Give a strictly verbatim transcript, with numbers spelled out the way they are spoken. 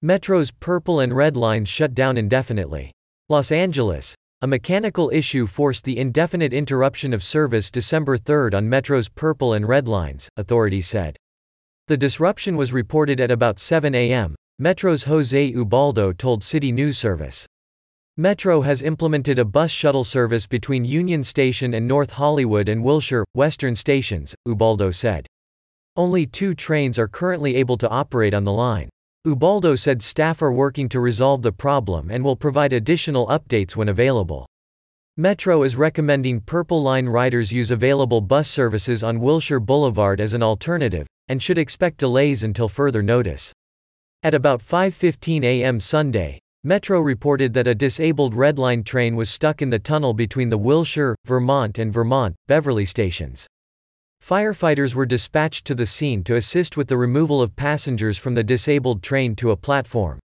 Metro's Purple and Red lines shut down indefinitely. Los Angeles. A mechanical issue forced the indefinite interruption of service December third on Metro's Purple and Red lines, authorities said. The disruption was reported at about seven a m, Metro's Jose Ubaldo told City News Service. Metro has implemented a bus shuttle service between Union Station and North Hollywood and Wilshire, Western stations, Ubaldo said. Only two trains are currently able to operate on the line. Ubaldo said staff are working to resolve the problem and will provide additional updates when available. Metro is recommending Purple Line riders use available bus services on Wilshire Boulevard as an alternative, and should expect delays until further notice. At about five fifteen a m Sunday, Metro reported that a disabled Red Line train was stuck in the tunnel between the Wilshire, Vermont and Vermont, Beverly stations. Firefighters were dispatched to the scene to assist with the removal of passengers from the disabled train to a platform.